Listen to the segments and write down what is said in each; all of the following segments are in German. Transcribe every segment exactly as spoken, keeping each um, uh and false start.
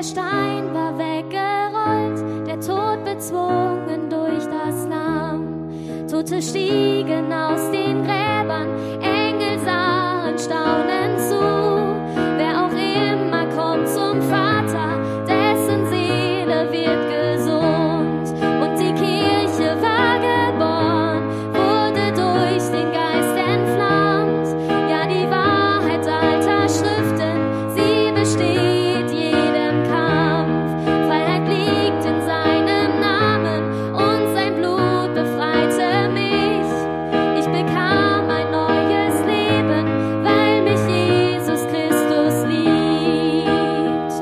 Stein war weggerollt, der Tod bezwungen durch das Lamm. Tote stiegen aus den Gräbern, Engel sahen staunend zu. Wer auch immer kommt zum Vater, dessen Seele wird gesund. Und die Kirche war geboren, wurde durch den Geist entflammt. Ja, die Wahrheit alter Schriften, sie besteht jedem Kampf. Freiheit liegt in seinem Namen und sein Blut befreite mich. Ich bekam ein neues Leben, weil mich Jesus Christus liebt.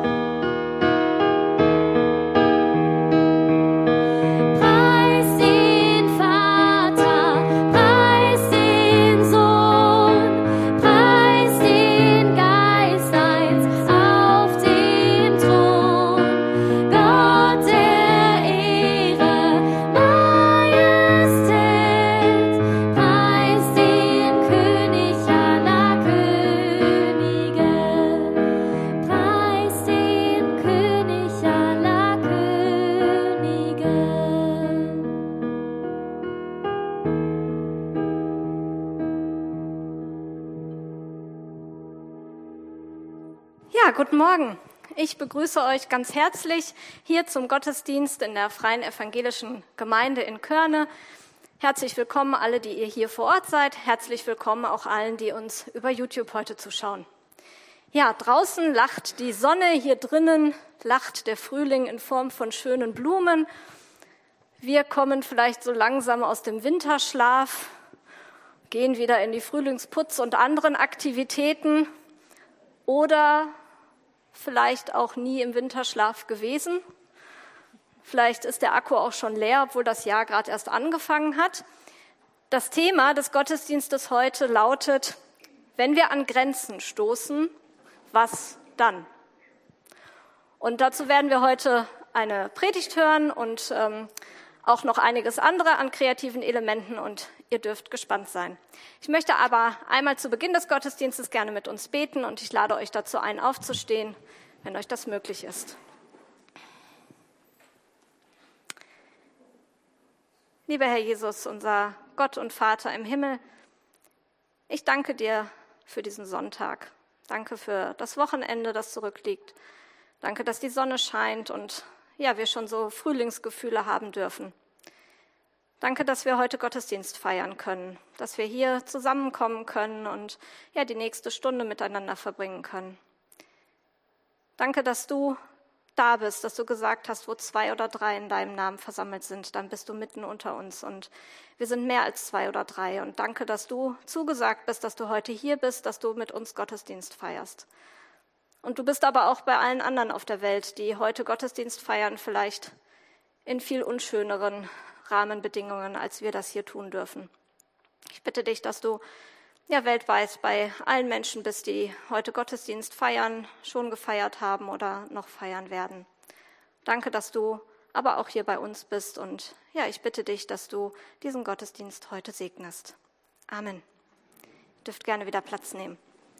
Preis den Vater, preis den Sohn, preis den Geist eins auf dem Thron. Gott der Ehre, Majestät, preis den König aller Könige, preis den König aller Könige. Ja, guten Morgen. Ich begrüße euch ganz herzlich hier zum Gottesdienst in der Freien Evangelischen Gemeinde in Körne. Herzlich willkommen alle, die ihr hier vor Ort seid. Herzlich willkommen auch allen, die uns über YouTube heute zuschauen. Ja, draußen lacht die Sonne, hier drinnen lacht der Frühling in Form von schönen Blumen. Wir kommen vielleicht so langsam aus dem Winterschlaf, gehen wieder in die Frühlingsputz und anderen Aktivitäten oder vielleicht auch nie im Winterschlaf gewesen. Vielleicht ist der Akku auch schon leer, obwohl das Jahr gerade erst angefangen hat. Das Thema des Gottesdienstes heute lautet: Wenn wir an Grenzen stoßen, was dann? Und dazu werden wir heute eine Predigt hören und ähm, auch noch einiges andere an kreativen Elementen, und ihr dürft gespannt sein. Ich möchte aber einmal zu Beginn des Gottesdienstes gerne mit uns beten, und ich lade euch dazu ein, aufzustehen, wenn euch das möglich ist. Lieber Herr Jesus, unser Gott und Vater im Himmel, ich danke dir für diesen Sonntag. Danke für das Wochenende, das zurückliegt. Danke, dass die Sonne scheint und ja, wir schon so Frühlingsgefühle haben dürfen. Danke, dass wir heute Gottesdienst feiern können, dass wir hier zusammenkommen können und ja, die nächste Stunde miteinander verbringen können. Danke, dass du da bist, dass du gesagt hast, wo zwei oder drei in deinem Namen versammelt sind, dann bist du mitten unter uns, und wir sind mehr als zwei oder drei. Und danke, dass du zugesagt bist, dass du heute hier bist, dass du mit uns Gottesdienst feierst. Und du bist aber auch bei allen anderen auf der Welt, die heute Gottesdienst feiern, vielleicht in viel unschöneren Rahmenbedingungen, als wir das hier tun dürfen. Ich bitte dich, dass du ja weltweit bei allen Menschen bist, die heute Gottesdienst feiern, schon gefeiert haben oder noch feiern werden. Danke, dass du aber auch hier bei uns bist, und ja, ich bitte dich, dass du diesen Gottesdienst heute segnest. Amen. Ihr dürft gerne wieder Platz nehmen.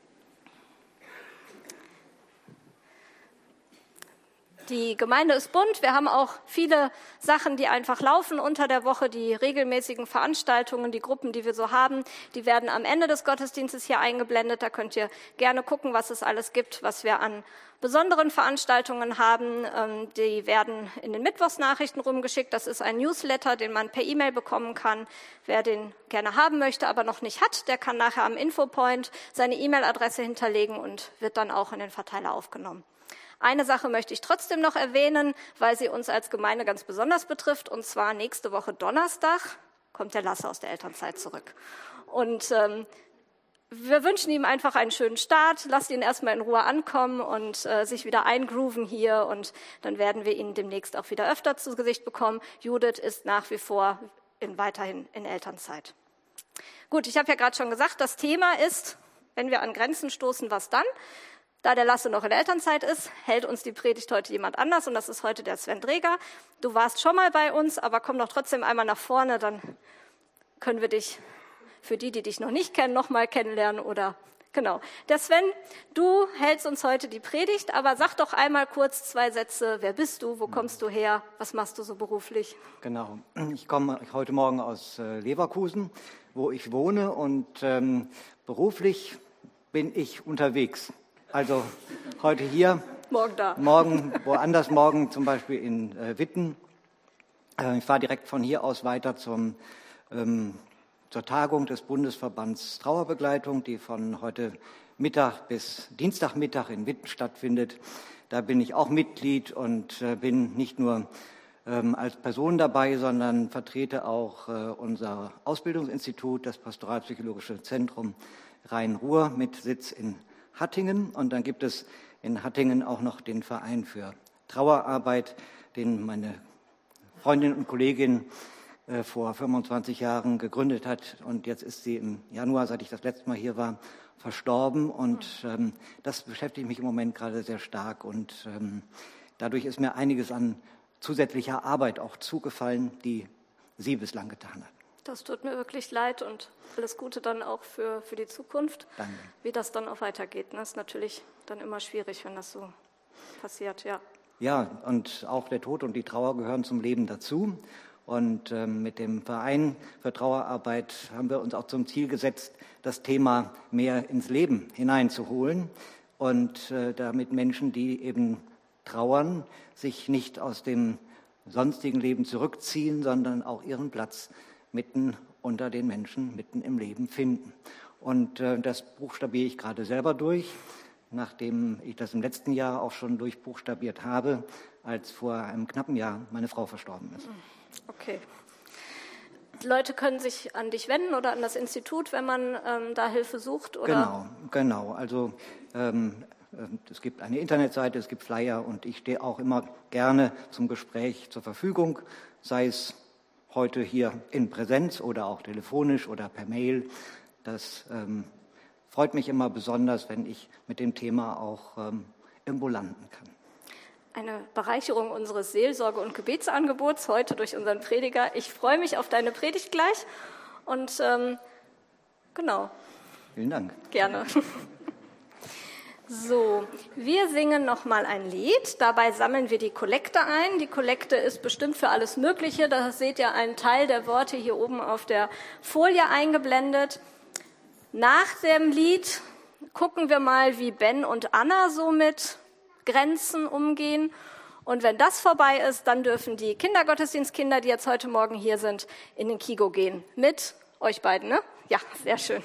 Die Gemeinde ist bunt. Wir haben auch viele Sachen, die einfach laufen unter der Woche. Die regelmäßigen Veranstaltungen, die Gruppen, die wir so haben, die werden am Ende des Gottesdienstes hier eingeblendet. Da könnt ihr gerne gucken, was es alles gibt, was wir an besonderen Veranstaltungen haben. Die werden in den Mittwochsnachrichten rumgeschickt. Das ist ein Newsletter, den man per E-Mail bekommen kann. Wer den gerne haben möchte, aber noch nicht hat, der kann nachher am Infopoint seine E-Mail-Adresse hinterlegen und wird dann auch in den Verteiler aufgenommen. Eine Sache möchte ich trotzdem noch erwähnen, weil sie uns als Gemeinde ganz besonders betrifft. Und zwar nächste Woche Donnerstag kommt der Lasse aus der Elternzeit zurück. Und ähm, wir wünschen ihm einfach einen schönen Start. Lasst ihn erstmal in Ruhe ankommen und äh, sich wieder eingrooven hier. Und dann werden wir ihn demnächst auch wieder öfter zu Gesicht bekommen. Judith ist nach wie vor in, weiterhin in Elternzeit. Gut, ich habe ja gerade schon gesagt, das Thema ist, wenn wir an Grenzen stoßen, was dann? Da der Lasse noch in der Elternzeit ist, hält uns die Predigt heute jemand anders, und das ist heute der Sven Dreger. Du warst schon mal bei uns, aber komm doch trotzdem einmal nach vorne, dann können wir dich, für die, die dich noch nicht kennen, noch mal kennenlernen oder Genau. Der Sven, du hältst uns heute die Predigt, aber sag doch einmal kurz zwei Sätze. Wer bist du? Wo kommst du her? Was machst du so beruflich? Genau. Ich komme heute Morgen aus äh, Leverkusen, wo ich wohne, und ähm, beruflich bin ich unterwegs. Also heute hier, morgen da, morgen woanders, morgen zum Beispiel in äh, Witten. Äh, ich fahre direkt von hier aus weiter zum ähm, zur Tagung des Bundesverbands Trauerbegleitung, die von heute Mittag bis Dienstagmittag in Witten stattfindet. Da bin ich auch Mitglied und äh, bin nicht nur ähm, als Person dabei, sondern vertrete auch äh, unser Ausbildungsinstitut, das Pastoralpsychologische Zentrum Rhein-Ruhr mit Sitz in Hattingen. Und dann gibt es in Hattingen auch noch den Verein für Trauerarbeit, den meine Freundin und Kollegin vor fünfundzwanzig Jahren gegründet hat, und jetzt ist sie im Januar, seit ich das letzte Mal hier war, verstorben, und ähm, das beschäftigt mich im Moment gerade sehr stark, und ähm, dadurch ist mir einiges an zusätzlicher Arbeit auch zugefallen, die sie bislang getan hat. Das tut mir wirklich leid und alles Gute dann auch für, für die Zukunft. Danke. Wie das dann auch weitergeht, das ist natürlich dann immer schwierig, wenn das so passiert, ja. Ja, und auch der Tod und die Trauer gehören zum Leben dazu. Und ähm, mit dem Verein für Trauerarbeit haben wir uns auch zum Ziel gesetzt, das Thema mehr ins Leben hineinzuholen und äh, damit Menschen, die eben trauern, sich nicht aus dem sonstigen Leben zurückziehen, sondern auch ihren Platz mitten unter den Menschen, mitten im Leben finden. Und äh, das buchstabiere ich gerade selber durch, nachdem ich das im letzten Jahr auch schon durchbuchstabiert habe, als vor einem knappen Jahr meine Frau verstorben ist. Okay. Die Leute können sich an dich wenden oder an das Institut, wenn man ähm, da Hilfe sucht? Oder? Genau, genau. Also ähm, es gibt eine Internetseite, es gibt Flyer, und ich stehe auch immer gerne zum Gespräch zur Verfügung, sei es heute hier in Präsenz oder auch telefonisch oder per Mail. Das ähm, freut mich immer besonders, wenn ich mit dem Thema auch ähm, irgendwo landen kann. Eine Bereicherung unseres Seelsorge- und Gebetsangebots heute durch unseren Prediger. Ich freue mich auf deine Predigt gleich und ähm, genau. Vielen Dank. Gerne. So, wir singen noch mal ein Lied. Dabei sammeln wir die Kollekte ein. Die Kollekte ist bestimmt für alles Mögliche. Da seht ihr einen Teil der Worte hier oben auf der Folie eingeblendet. Nach dem Lied gucken wir mal, wie Ben und Anna so mit Grenzen umgehen. Und wenn das vorbei ist, dann dürfen die Kindergottesdienstkinder, die jetzt heute Morgen hier sind, in den Kigo gehen. Mit euch beiden, ne? Ja, sehr schön.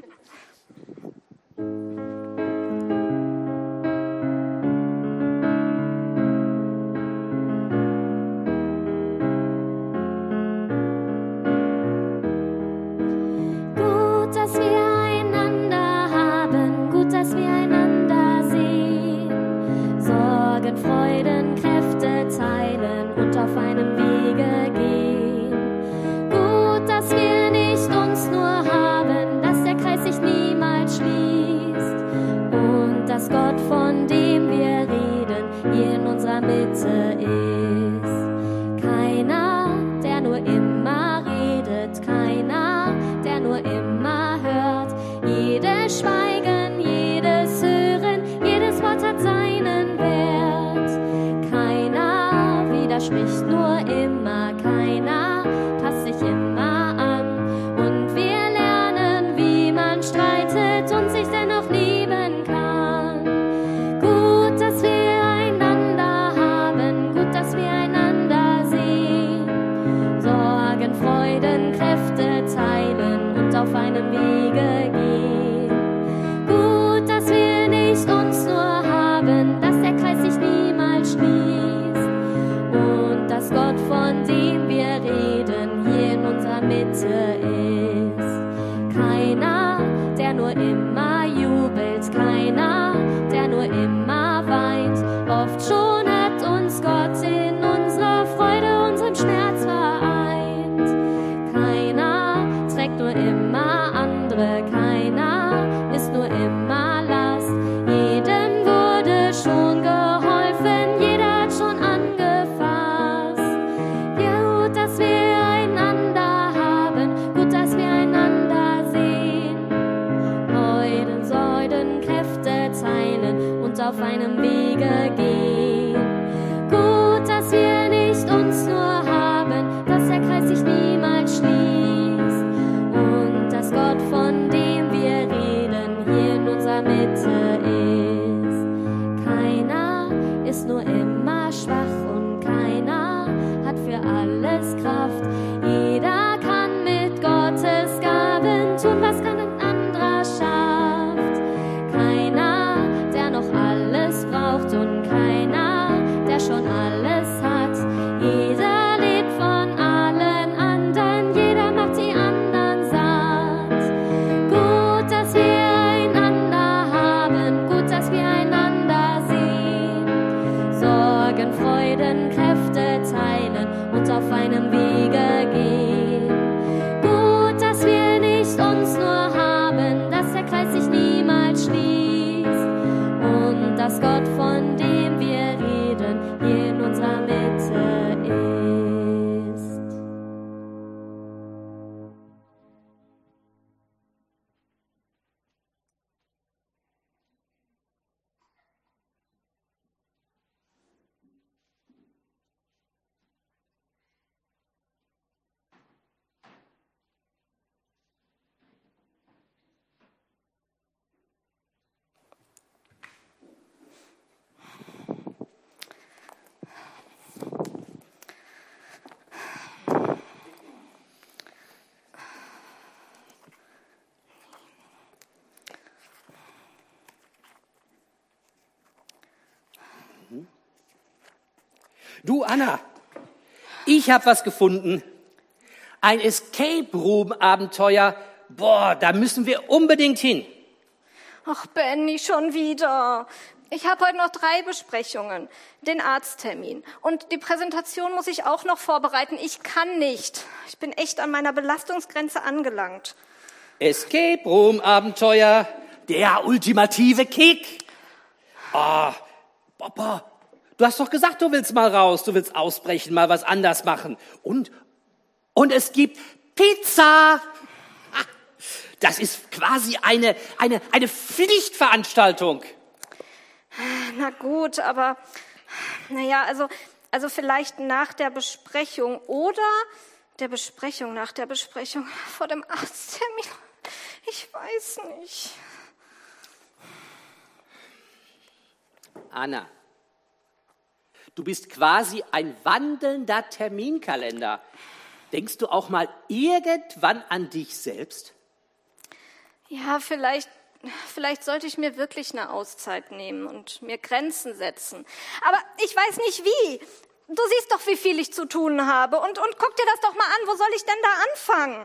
Gut, dass wir einander haben, gut, dass wir einander sehen. Sorgen, Freuden, Kräfte teilen und auf einem Wege gehen. Gut, dass wir nicht uns nur haben, dass der Kreis sich niemals schließt. Und dass Gott, von dem wir reden, hier in unserer Mitte ist. Keiner, der nur immer redet, keiner, der nur immer hört. Jedes Schweigen, jedes Hören, jedes Wort hat seinen Wert. Keiner widerspricht nur immer, keiner passt sich immer an. Und wir lernen, wie man streitet und sich dennoch lieben kann. Gut, dass wir einander haben, gut, auf einem Wege gehen. Gut, dass wir nicht uns nur haben, dass der Kreis sich niemals schließt und dass Gott, von dem wir reden, hier in unserer Mitte ist. Keiner ist nur immer schwach und keiner hat für alles Kraft. Jeder kann mit Gottes Gaben tun, was kein anderer schafft. Keiner, der noch alles braucht und keiner, der schon alles hat. Jeder lebt von allen anderen, jeder macht die anderen satt. Gut, dass wir einander haben, gut, dass wir einander sehen. Sorgen, Freuden, Kräfte teilen und auf einem Wege gehen. Gut, dass wir nicht uns nur haben, dass der Kreis sich niemals schließt und dass Gott, von dem wir reden, hier in unserer Mitte ist. Du, Anna, ich habe was gefunden. Ein Escape Room Abenteuer. Boah, da müssen wir unbedingt hin. Ach, Benny, schon wieder. Ich habe heute noch drei Besprechungen, den Arzttermin und die Präsentation muss ich auch noch vorbereiten. Ich kann nicht. Ich bin echt an meiner Belastungsgrenze angelangt. Escape Room Abenteuer, der ultimative Kick. Ah, Papa, du hast doch gesagt, du willst mal raus, du willst ausbrechen, mal was anders machen. Und, und es gibt Pizza. Das ist quasi eine, eine, eine Pflichtveranstaltung. Na gut, aber naja, also, also vielleicht nach der Besprechung oder der Besprechung nach der Besprechung vor dem Arzttermin. Ich weiß nicht. Anna, du bist quasi ein wandelnder Terminkalender. Denkst du auch mal irgendwann an dich selbst? Ja, vielleicht, vielleicht sollte ich mir wirklich eine Auszeit nehmen und mir Grenzen setzen. Aber ich weiß nicht wie. Du siehst doch, wie viel ich zu tun habe. Und, und guck dir das doch mal an. Wo soll ich denn da anfangen?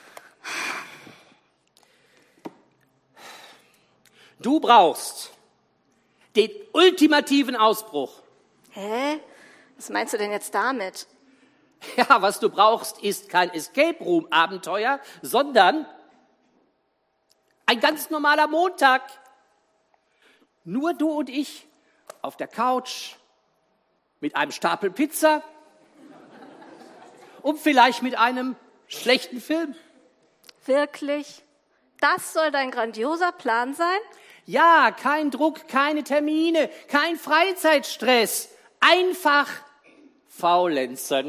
Du brauchst den ultimativen Ausbruch. Hä? Was meinst du denn jetzt damit? Ja, was du brauchst, ist kein Escape Room Abenteuer, sondern ein ganz normaler Montag. Nur du und ich auf der Couch mit einem Stapel Pizza und vielleicht mit einem schlechten Film. Wirklich? Das soll dein grandioser Plan sein? Ja, kein Druck, keine Termine, kein Freizeitstress. Einfach faulenzen.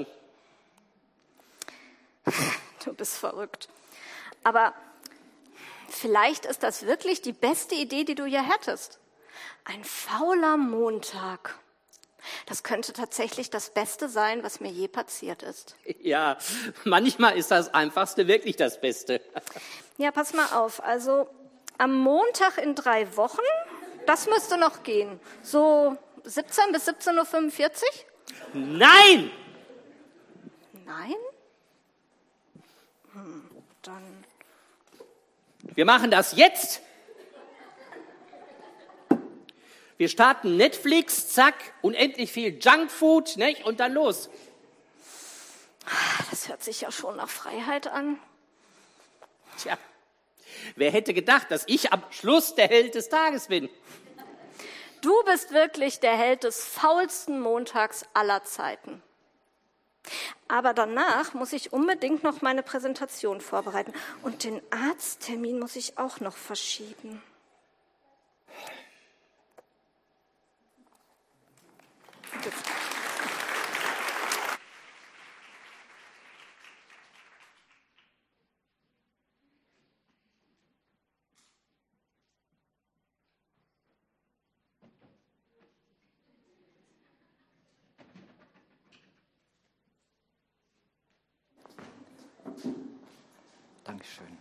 Du bist verrückt. Aber vielleicht ist das wirklich die beste Idee, die du hier hättest. Ein fauler Montag. Das könnte tatsächlich das Beste sein, was mir je passiert ist. Ja, manchmal ist das Einfachste wirklich das Beste. Ja, pass mal auf. Also am Montag in drei Wochen, das müsste noch gehen. So siebzehn bis siebzehn Uhr fünfundvierzig? Nein! Nein? Hm, dann... Wir machen das jetzt. Wir starten Netflix, zack, unendlich viel Junkfood, nicht? Und dann los. Das hört sich ja schon nach Freiheit an. Tja, wer hätte gedacht, dass ich am Schluss der Held des Tages bin? Du bist wirklich der Held des faulsten Montags aller Zeiten. Aber danach muss ich unbedingt noch meine Präsentation vorbereiten. Und den Arzttermin muss ich auch noch verschieben. Dankeschön.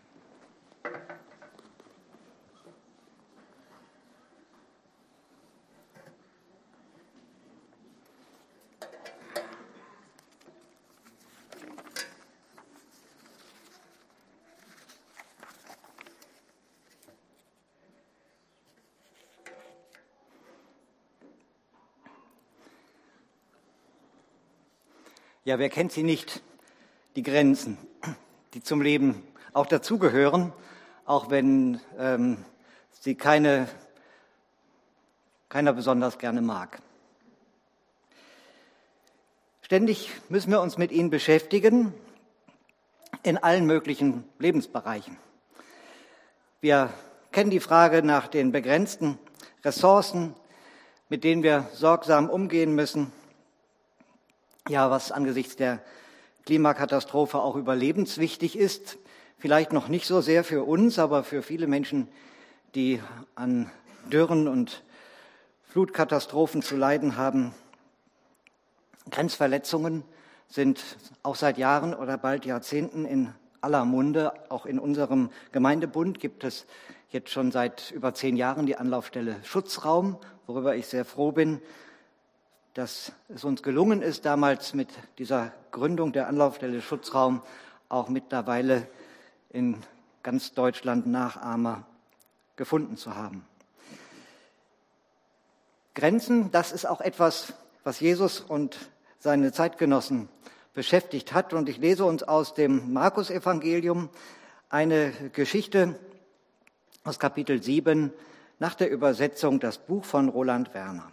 Ja, wer kennt sie nicht? Die Grenzen, die zum Leben auch dazugehören, auch wenn ähm, sie keine, keiner besonders gerne mag. Ständig müssen wir uns mit ihnen beschäftigen, in allen möglichen Lebensbereichen. Wir kennen die Frage nach den begrenzten Ressourcen, mit denen wir sorgsam umgehen müssen. Ja, was angesichts der Klimakatastrophe auch überlebenswichtig ist, vielleicht noch nicht so sehr für uns, aber für viele Menschen, die an Dürren und Flutkatastrophen zu leiden haben. Grenzverletzungen sind auch seit Jahren oder bald Jahrzehnten in aller Munde. Auch in unserem Gemeindebund gibt es jetzt schon seit über zehn Jahren die Anlaufstelle Schutzraum, worüber ich sehr froh bin, dass es uns gelungen ist, damals mit dieser Gründung der Anlaufstelle Schutzraum auch mittlerweile in ganz Deutschland Nachahmer gefunden zu haben. Grenzen, das ist auch etwas, was Jesus und seine Zeitgenossen beschäftigt hat. Und ich lese uns aus dem Markus-Evangelium eine Geschichte aus Kapitel sieben nach der Übersetzung das Buch von Roland Werner.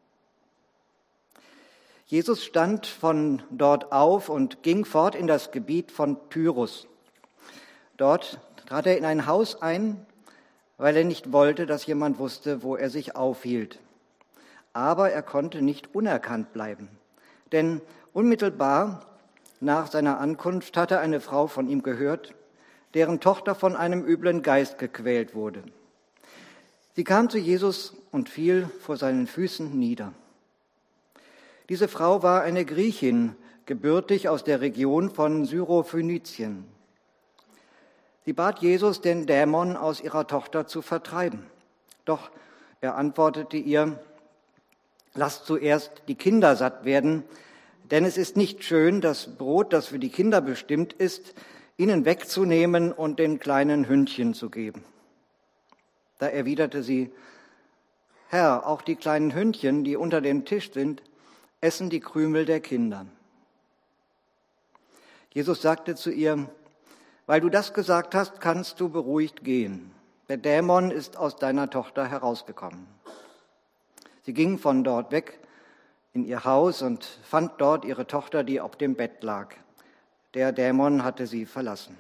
Jesus stand von dort auf und ging fort in das Gebiet von Tyrus. Dort trat er in ein Haus ein, weil er nicht wollte, dass jemand wusste, wo er sich aufhielt. Aber er konnte nicht unerkannt bleiben, denn unmittelbar nach seiner Ankunft hatte eine Frau von ihm gehört, deren Tochter von einem üblen Geist gequält wurde. Sie kam zu Jesus und fiel vor seinen Füßen nieder. Diese Frau war eine Griechin, gebürtig aus der Region von Syrophönizien. Sie bat Jesus, den Dämon aus ihrer Tochter zu vertreiben. Doch er antwortete ihr: Lasst zuerst die Kinder satt werden, denn es ist nicht schön, das Brot, das für die Kinder bestimmt ist, ihnen wegzunehmen und den kleinen Hündchen zu geben. Da erwiderte sie: Herr, auch die kleinen Hündchen, die unter dem Tisch sind, essen die Krümel der Kinder. Jesus sagte zu ihr: Weil du das gesagt hast, kannst du beruhigt gehen. Der Dämon ist aus deiner Tochter herausgekommen. Sie ging von dort weg in ihr Haus und fand dort ihre Tochter, die auf dem Bett lag. Der Dämon hatte sie verlassen.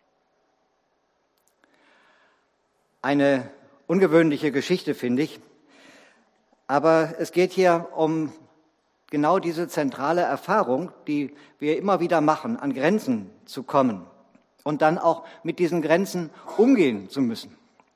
Eine ungewöhnliche Geschichte, finde ich. Aber es geht hier um genau diese zentrale Erfahrung, die wir immer wieder machen, an Grenzen zu kommen und dann auch mit diesen Grenzen umgehen zu müssen.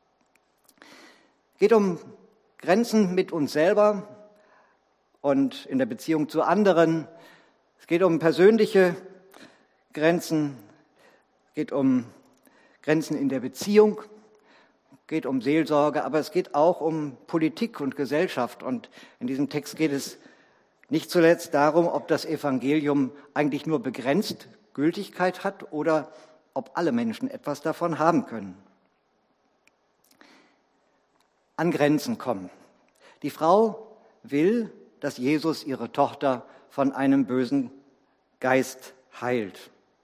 Es geht um Grenzen mit uns selber und in der Beziehung zu anderen. Es geht um persönliche Grenzen, es geht um Grenzen in der Beziehung, es geht um Seelsorge, aber es geht auch um Politik und Gesellschaft. Und in diesem Text geht es nicht zuletzt darum, ob das Evangelium eigentlich nur begrenzt Gültigkeit hat oder ob alle Menschen etwas davon haben können. An Grenzen kommen. Die Frau will, dass Jesus ihre Tochter von einem bösen Geist heilt.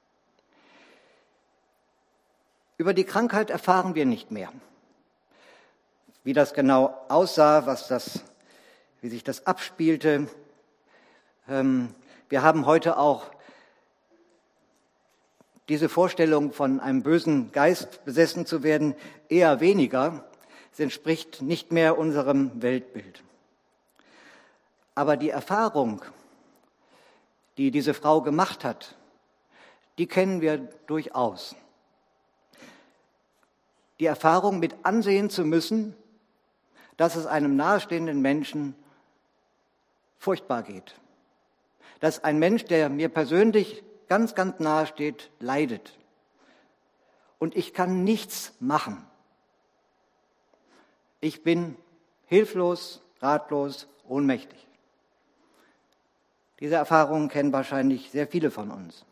Über die Krankheit erfahren wir nicht mehr. Wie das genau aussah, was das, wie sich das abspielte. Wir haben heute auch diese Vorstellung, von einem bösen Geist besessen zu werden, eher weniger. Es entspricht nicht mehr unserem Weltbild. Aber die Erfahrung, die diese Frau gemacht hat, die kennen wir durchaus. Die Erfahrung, mit ansehen zu müssen, dass es einem nahestehenden Menschen furchtbar geht. Dass ein Mensch, der mir persönlich ganz, ganz nahe steht, leidet. und ich kann nichts machen. Ich bin hilflos, ratlos, ohnmächtig. Diese Erfahrungen kennen wahrscheinlich sehr viele von uns.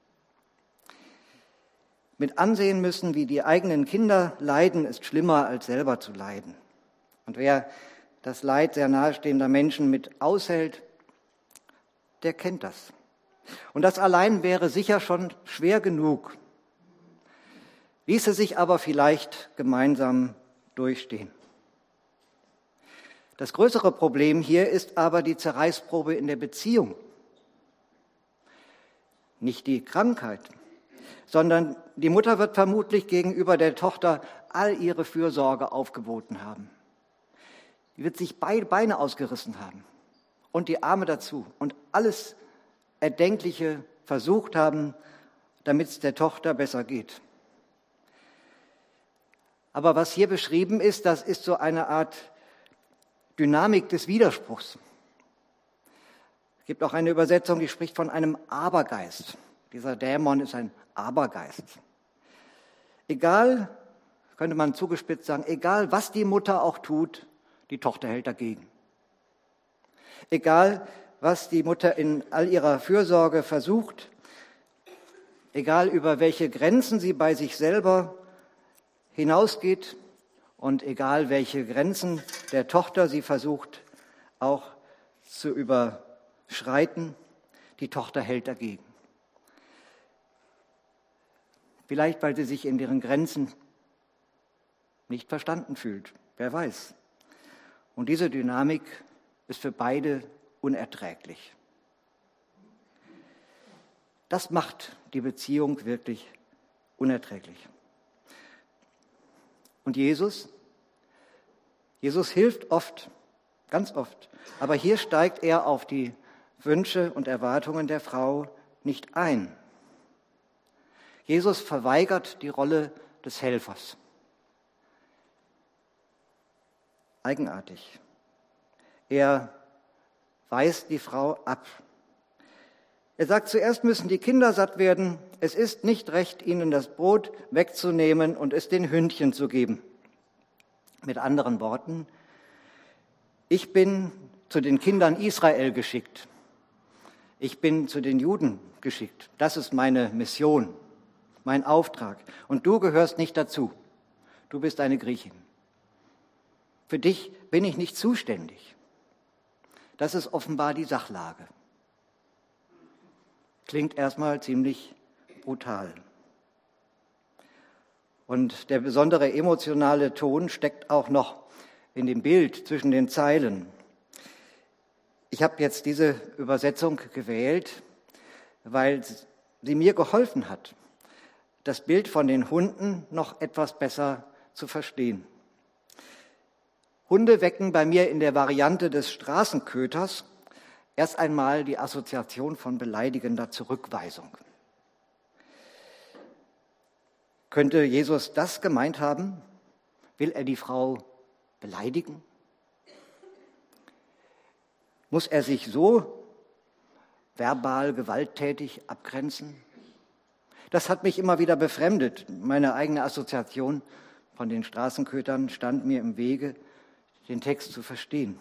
Mit ansehen müssen, wie die eigenen Kinder leiden, ist schlimmer, als selber zu leiden. Und wer das Leid sehr nahestehender Menschen mit aushält, der kennt das. Und das allein wäre sicher schon schwer genug, ließe sich aber vielleicht gemeinsam durchstehen. Das größere Problem hier ist aber die Zerreißprobe in der Beziehung. Nicht die Krankheit, sondern die Mutter wird vermutlich gegenüber der Tochter all ihre Fürsorge aufgeboten haben. Die wird sich beide Beine ausgerissen haben und die Arme dazu und alles Erdenkliche versucht haben, damit es der Tochter besser geht. Aber was hier beschrieben ist, das ist so eine Art Dynamik des Widerspruchs. Es gibt auch eine Übersetzung, die spricht von einem Abergeist. Dieser Dämon ist ein Abergeist. Egal, könnte man zugespitzt sagen, egal was die Mutter auch tut, die Tochter hält dagegen. Egal, was die Mutter in all ihrer Fürsorge versucht, egal über welche Grenzen sie bei sich selber hinausgeht und egal welche Grenzen der Tochter sie versucht auch zu überschreiten, die Tochter hält dagegen. Vielleicht, weil sie sich in ihren Grenzen nicht verstanden fühlt, wer weiß. Und diese Dynamik ist für beide unerträglich. Das macht die Beziehung wirklich unerträglich. Und Jesus? Jesus hilft oft, ganz oft, aber hier steigt er auf die Wünsche und Erwartungen der Frau nicht ein. Jesus verweigert die Rolle des Helfers. Eigenartig. Er weist die Frau ab. Er sagt, zuerst müssen die Kinder satt werden. Es ist nicht recht, ihnen das Brot wegzunehmen und es den Hündchen zu geben. Mit anderen Worten, ich bin zu den Kindern Israel geschickt. Ich bin zu den Juden geschickt. Das ist meine Mission, mein Auftrag. Und du gehörst nicht dazu. Du bist eine Griechin. Für dich bin ich nicht zuständig. Das ist offenbar die Sachlage. Klingt erstmal ziemlich brutal. Und der besondere emotionale Ton steckt auch noch in dem Bild zwischen den Zeilen. Ich habe jetzt diese Übersetzung gewählt, weil sie mir geholfen hat, das Bild von den Hunden noch etwas besser zu verstehen. Hunde wecken bei mir in der Variante des Straßenköters erst einmal die Assoziation von beleidigender Zurückweisung. Könnte Jesus das gemeint haben? Will er die Frau beleidigen? Muss er sich so verbal gewalttätig abgrenzen? Das hat mich immer wieder befremdet. Meine eigene Assoziation von den Straßenkötern stand mir im Wege, den Text zu verstehen.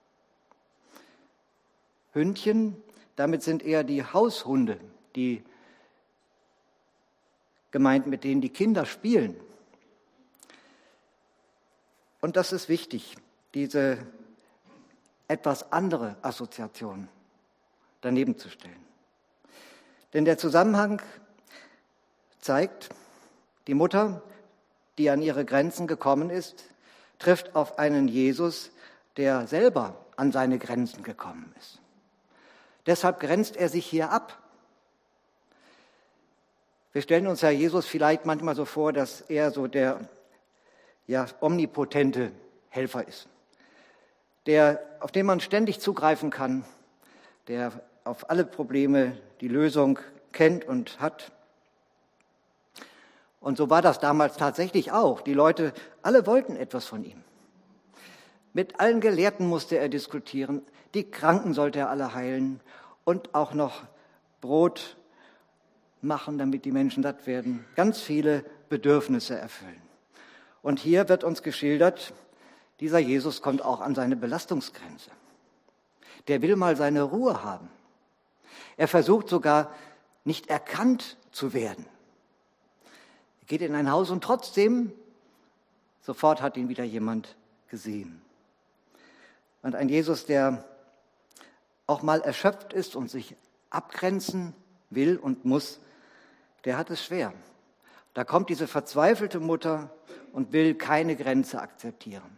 Hündchen, damit sind eher die Haushunde, die gemeint, mit denen die Kinder spielen. Und das ist wichtig, diese etwas andere Assoziation daneben zu stellen. Denn der Zusammenhang zeigt, die Mutter, die an ihre Grenzen gekommen ist, trifft auf einen Jesus, der selber an seine Grenzen gekommen ist. Deshalb grenzt er sich hier ab. Wir stellen uns ja Jesus vielleicht manchmal so vor, dass er so der ja, omnipotente Helfer ist, der, auf den man ständig zugreifen kann, der auf alle Probleme die Lösung kennt und hat. Und so war das damals tatsächlich auch. Die Leute, alle wollten etwas von ihm. Mit allen Gelehrten musste er diskutieren. Die Kranken sollte er alle heilen und auch noch Brot machen, damit die Menschen satt werden. Ganz viele Bedürfnisse erfüllen. Und hier wird uns geschildert, dieser Jesus kommt auch an seine Belastungsgrenze. Der will mal seine Ruhe haben. Er versucht sogar, nicht erkannt zu werden. Er geht in ein Haus und trotzdem, sofort hat ihn wieder jemand gesehen. Und ein Jesus, der auch mal erschöpft ist und sich abgrenzen will und muss, der hat es schwer. Da kommt diese verzweifelte Mutter und will keine Grenze akzeptieren.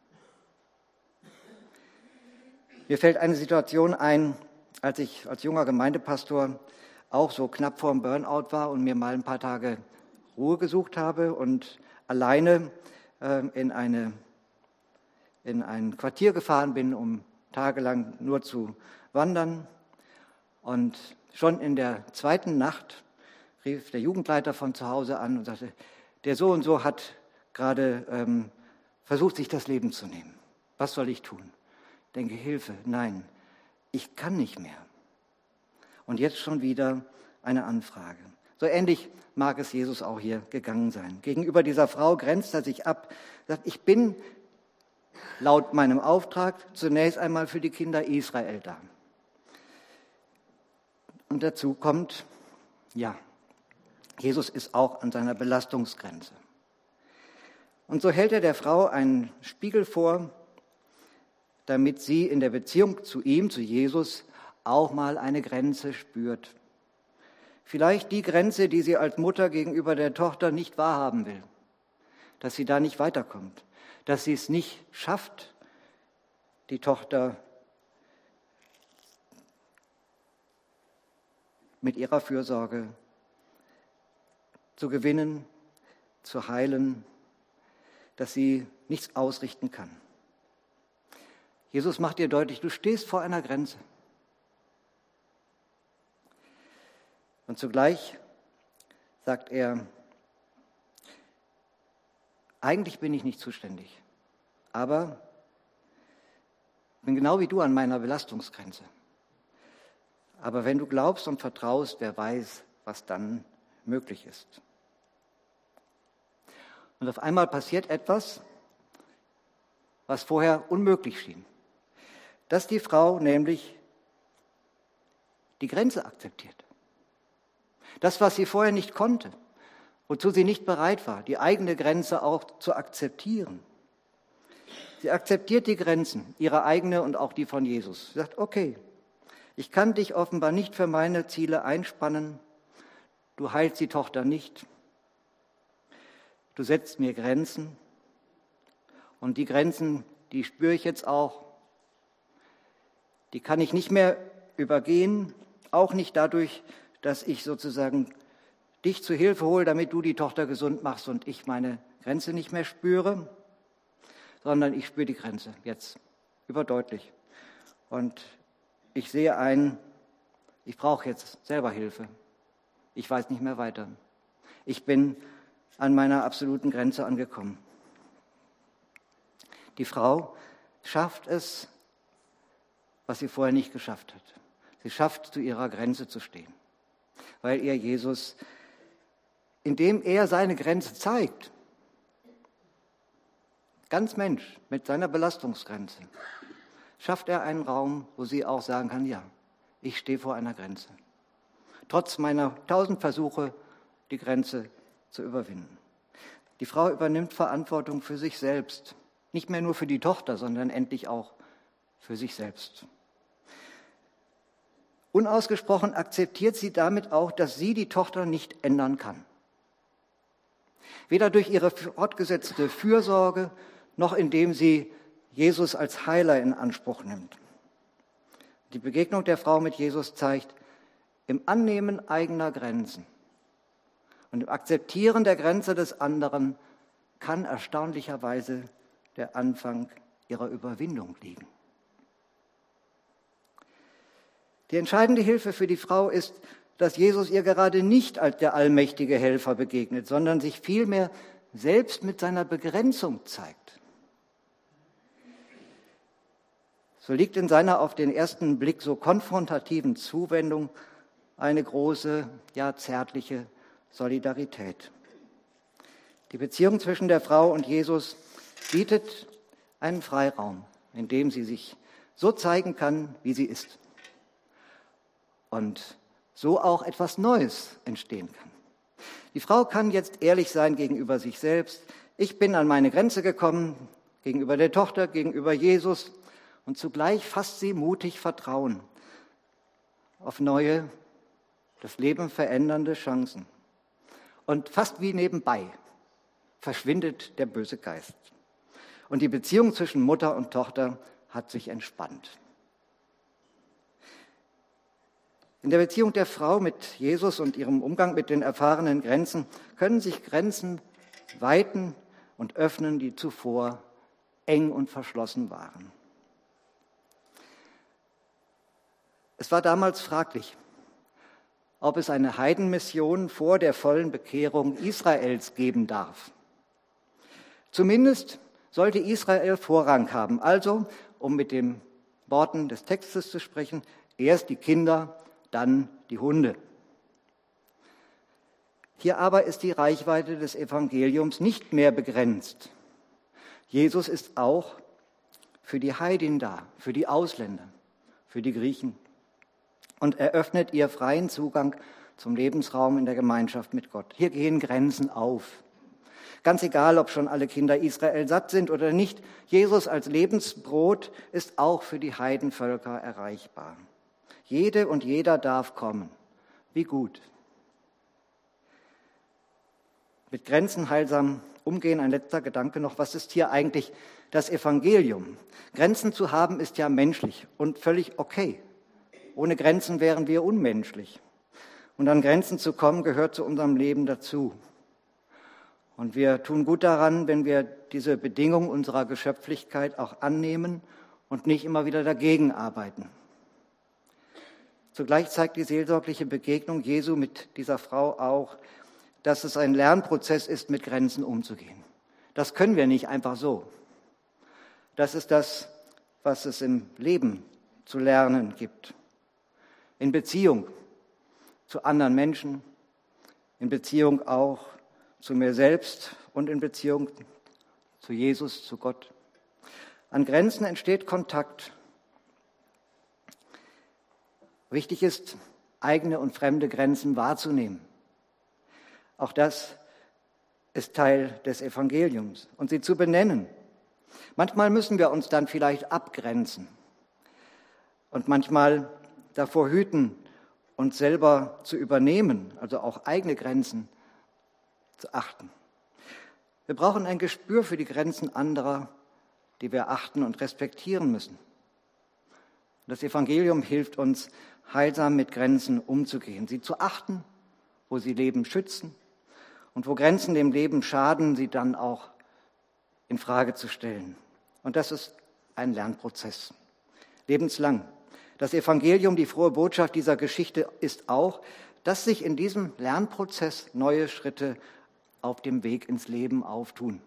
Mir fällt eine Situation ein, als ich als junger Gemeindepastor auch so knapp vor dem Burnout war und mir mal ein paar Tage Ruhe gesucht habe und alleine äh, in, eine, in ein Quartier gefahren bin, um tagelang nur zu wandern. Und schon in der zweiten Nacht rief der Jugendleiter von zu Hause an und sagte, der so und so hat gerade ähm, versucht, sich das Leben zu nehmen. Was soll ich tun? Ich denke, Hilfe, nein, ich kann nicht mehr. Und jetzt schon wieder eine Anfrage. So ähnlich mag es Jesus auch hier gegangen sein. Gegenüber dieser Frau grenzt er sich ab, sagt, ich bin laut meinem Auftrag zunächst einmal für die Kinder Israel da. Und dazu kommt, ja, Jesus ist auch an seiner Belastungsgrenze. Und so hält er der Frau einen Spiegel vor, damit sie in der Beziehung zu ihm, zu Jesus, auch mal eine Grenze spürt. Vielleicht die Grenze, die sie als Mutter gegenüber der Tochter nicht wahrhaben will, dass sie da nicht weiterkommt, dass sie es nicht schafft, die Tochter mit ihrer Fürsorge zu gewinnen, zu heilen, dass sie nichts ausrichten kann. Jesus macht dir deutlich, du stehst vor einer Grenze. Und zugleich sagt er, eigentlich bin ich nicht zuständig, aber bin genau wie du an meiner Belastungsgrenze. Aber wenn du glaubst und vertraust, wer weiß, was dann möglich ist. Und auf einmal passiert etwas, was vorher unmöglich schien. Dass die Frau nämlich die Grenze akzeptiert. Das, was sie vorher nicht konnte, wozu sie nicht bereit war, die eigene Grenze auch zu akzeptieren. Sie akzeptiert die Grenzen, ihre eigene und auch die von Jesus. Sie sagt, okay, ich kann dich offenbar nicht für meine Ziele einspannen. Du heilst die Tochter nicht. Du setzt mir Grenzen. Und die Grenzen, die spüre ich jetzt auch. Die kann ich nicht mehr übergehen, auch nicht dadurch, dass ich sozusagen dich zu Hilfe hole, damit du die Tochter gesund machst und ich meine Grenze nicht mehr spüre, sondern ich spüre die Grenze jetzt überdeutlich. Und ich sehe ein, ich brauche jetzt selber Hilfe. Ich weiß nicht mehr weiter. Ich bin an meiner absoluten Grenze angekommen. Die Frau schafft es, was sie vorher nicht geschafft hat. Sie schafft, zu ihrer Grenze zu stehen, weil ihr Jesus, indem er seine Grenze zeigt, ganz Mensch mit seiner Belastungsgrenze, schafft er einen Raum, wo sie auch sagen kann, ja, ich stehe vor einer Grenze. Trotz meiner tausend Versuche, die Grenze zu überwinden. Die Frau übernimmt Verantwortung für sich selbst. Nicht mehr nur für die Tochter, sondern endlich auch für sich selbst. Unausgesprochen akzeptiert sie damit auch, dass sie die Tochter nicht ändern kann. Weder durch ihre fortgesetzte Fürsorge, noch indem sie Jesus als Heiler in Anspruch nimmt. Die Begegnung der Frau mit Jesus zeigt, im Annehmen eigener Grenzen und im Akzeptieren der Grenze des anderen kann erstaunlicherweise der Anfang ihrer Überwindung liegen. Die entscheidende Hilfe für die Frau ist, dass Jesus ihr gerade nicht als der allmächtige Helfer begegnet, sondern sich vielmehr selbst mit seiner Begrenzung zeigt. So liegt in seiner auf den ersten Blick so konfrontativen Zuwendung eine große, ja zärtliche Solidarität. Die Beziehung zwischen der Frau und Jesus bietet einen Freiraum, in dem sie sich so zeigen kann, wie sie ist. Und so auch etwas Neues entstehen kann. Die Frau kann jetzt ehrlich sein gegenüber sich selbst. Ich bin an meine Grenze gekommen, gegenüber der Tochter, gegenüber Jesus. Und zugleich fasst sie mutig Vertrauen auf neue, das Leben verändernde Chancen. Und fast wie nebenbei verschwindet der böse Geist. Und die Beziehung zwischen Mutter und Tochter hat sich entspannt. In der Beziehung der Frau mit Jesus und ihrem Umgang mit den erfahrenen Grenzen können sich Grenzen weiten und öffnen, die zuvor eng und verschlossen waren. Es war damals fraglich, ob es eine Heidenmission vor der vollen Bekehrung Israels geben darf. Zumindest sollte Israel Vorrang haben, also, um mit den Worten des Textes zu sprechen, erst die Kinder, dann die Hunde. Hier aber ist die Reichweite des Evangeliums nicht mehr begrenzt. Jesus ist auch für die Heidin da, für die Ausländer, für die Griechen und eröffnet ihr freien Zugang zum Lebensraum in der Gemeinschaft mit Gott. Hier gehen Grenzen auf. Ganz egal, ob schon alle Kinder Israel satt sind oder nicht, Jesus als Lebensbrot ist auch für die Heidenvölker erreichbar. Jede und jeder darf kommen. Wie gut. Mit Grenzen heilsam umgehen, ein letzter Gedanke noch. Was ist hier eigentlich das Evangelium? Grenzen zu haben ist ja menschlich und völlig okay. Ohne Grenzen wären wir unmenschlich. Und an Grenzen zu kommen, gehört zu unserem Leben dazu. Und wir tun gut daran, wenn wir diese Bedingung unserer Geschöpflichkeit auch annehmen und nicht immer wieder dagegen arbeiten. Zugleich zeigt die seelsorgliche Begegnung Jesu mit dieser Frau auch, dass es ein Lernprozess ist, mit Grenzen umzugehen. Das können wir nicht einfach so. Das ist das, was es im Leben zu lernen gibt. In Beziehung zu anderen Menschen, in Beziehung auch zu mir selbst und in Beziehung zu Jesus, zu Gott. An Grenzen entsteht Kontakt. Wichtig ist, eigene und fremde Grenzen wahrzunehmen. Auch das ist Teil des Evangeliums und sie zu benennen. Manchmal müssen wir uns dann vielleicht abgrenzen und manchmal davor hüten, uns selber zu übernehmen, also auch eigene Grenzen zu achten. Wir brauchen ein Gespür für die Grenzen anderer, die wir achten und respektieren müssen. Das Evangelium hilft uns, heilsam mit Grenzen umzugehen, sie zu achten, wo sie Leben schützen und wo Grenzen dem Leben schaden, sie dann auch in Frage zu stellen. Und das ist ein Lernprozess, lebenslang. Das Evangelium, die frohe Botschaft dieser Geschichte ist auch, dass sich in diesem Lernprozess neue Schritte auf dem Weg ins Leben auftun.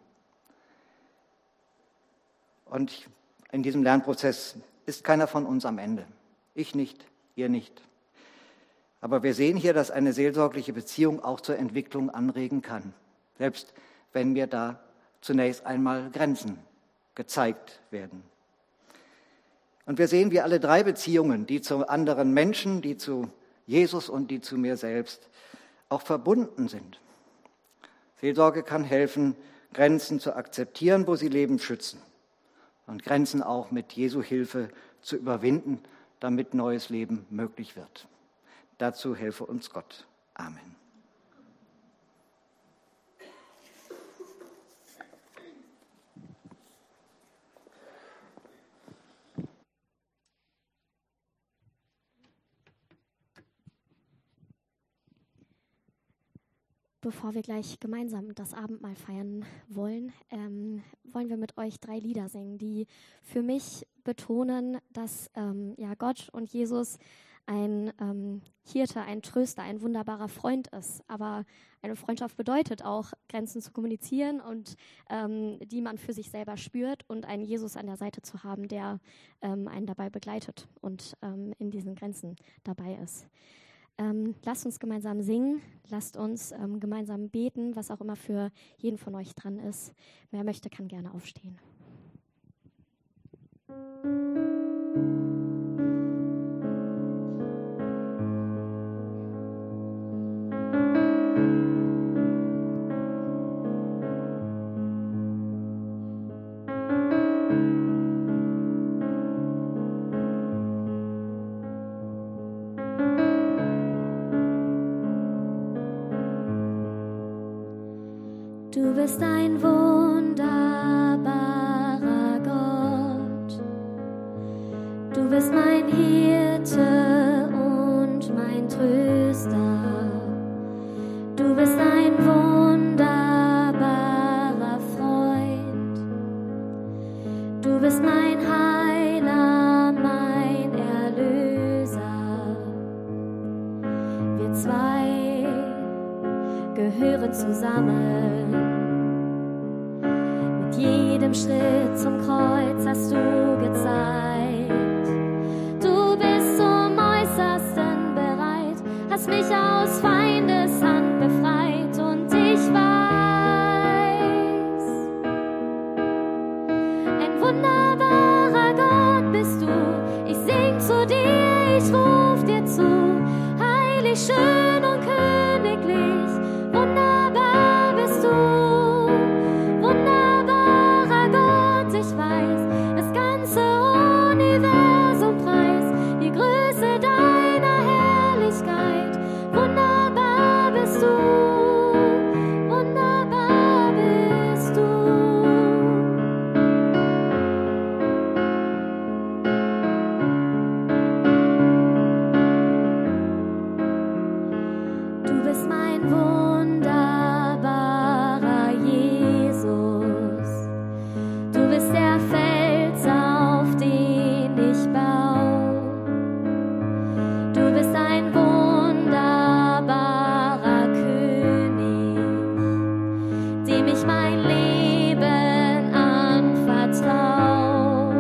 Und in diesem Lernprozess ist keiner von uns am Ende. Ich nicht, ihr nicht. Aber wir sehen hier, dass eine seelsorgliche Beziehung auch zur Entwicklung anregen kann. Selbst wenn mir da zunächst einmal Grenzen gezeigt werden. Und wir sehen, wie alle drei Beziehungen, die zu anderen Menschen, die zu Jesus und die zu mir selbst, auch verbunden sind. Seelsorge kann helfen, Grenzen zu akzeptieren, wo sie Leben schützen. Und Grenzen auch mit Jesu Hilfe zu überwinden, damit neues Leben möglich wird. Dazu helfe uns Gott. Amen. Bevor wir gleich gemeinsam das Abendmahl feiern wollen, ähm, wollen wir mit euch drei Lieder singen, die für mich betonen, dass ähm, ja, Gott und Jesus ein ähm, Hirte, ein Tröster, ein wunderbarer Freund ist. Aber eine Freundschaft bedeutet auch, Grenzen zu kommunizieren und ähm, die man für sich selber spürt und einen Jesus an der Seite zu haben, der ähm, einen dabei begleitet und ähm, in diesen Grenzen dabei ist. ähm, lasst uns gemeinsam singen, lasst uns ähm, gemeinsam beten, was auch immer für jeden von euch dran ist. Wer möchte, kann gerne aufstehen. Du bist ein wunderbarer Gott. Du bist mein Hirte und mein Tröster. Du bist ein wunderbarer Freund. Du bist mein Heiler, mein Erlöser. Wir zwei gehören zusammen. Mit jedem Schritt zum Kreuz hast du gezeigt. Du bist zum Äußersten bereit, hast mich aus Feindes Hand befreit und ich weiß, ein wunderbarer Gott bist du. Ich sing zu dir, ich ruf dir zu, heilig, schön und königlich, wunderbar bist du. Wunderbarer Gott, ich weiß, das ganze Universum preist die Größe deiner Herrlichkeit. Wunderbar bist du, wunderbar bist du. Du bist mein wunderbarer Jesus. Du bist der Fels, auf den ich bau. Du bist ein wunderbarer König, dem ich mein Leben anvertrau.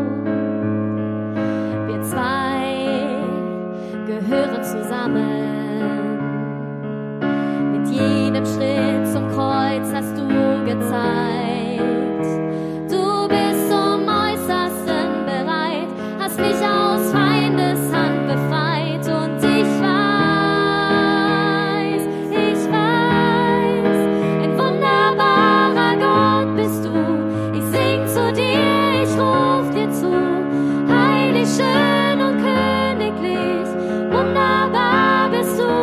Wir zwei gehören zusammen. Mit jedem Schritt zum Kreuz hast du gezeigt. Du bist zum Äußersten bereit, hast mich aus Feindes Hand befreit und ich weiß, ich weiß, ein wunderbarer Gott bist du. Ich sing zu dir, ich ruf dir zu, heilig, schön und königlich, wunderbar bist du.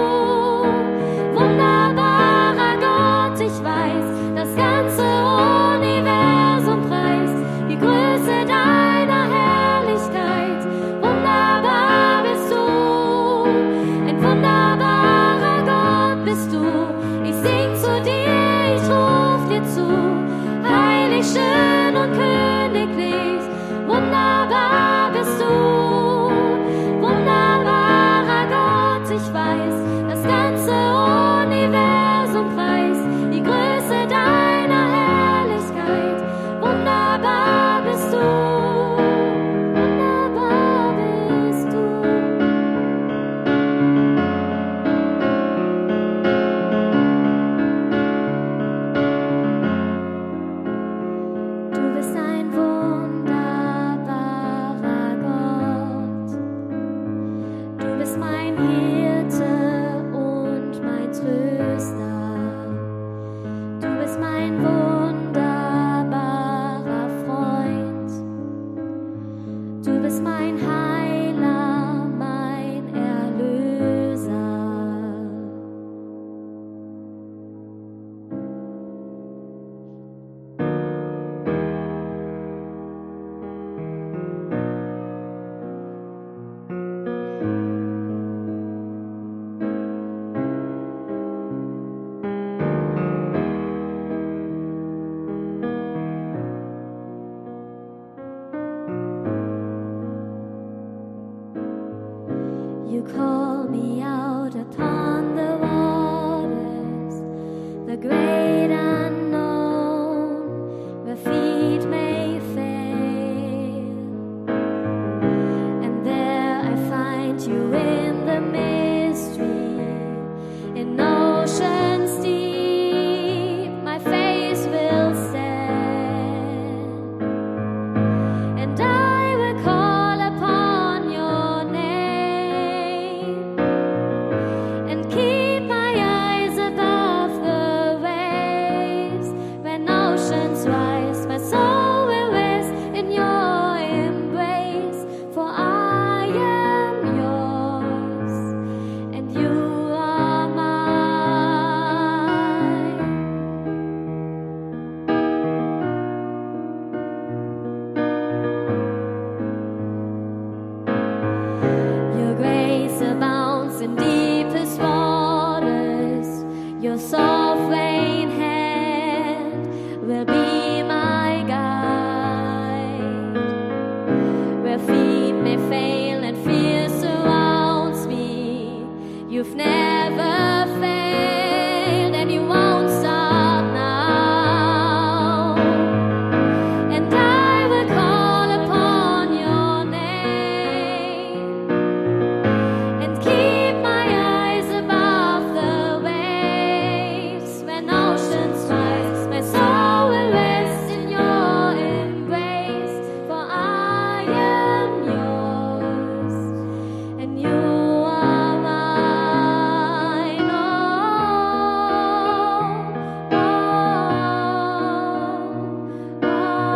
Wunderbarer Gott, ich weiß, das ganze Universum preist die Größe deiner Herrlichkeit. Wunderbar bist du, ein wunderbarer Gott bist du. Ich sing zu dir, ich ruf dir zu, heilig, schön und königlich, wunderbar bist du. Wunderbarer Gott, ich weiß, das ganze Universum preist die Größe deiner Herrlichkeit. Wunderbar bist du, wunderbar bist du. Du bist ein wunderbarer Gott. Du bist mein Hirte und mein Tröster. Du bist mein wunderbarer Freund. Du bist mein Heiler, mein Erlöser. You call me out upon the waters, the great unknown, where feet may fail. And there I find you in the mystery, feet may fail and fear surrounds me. You've never failed and you won't stop now. And I will call upon your name and keep my eyes above the waves. When oceans rise, my soul will rest in your embrace. For I am yours and you are mine. Oh, oh, oh,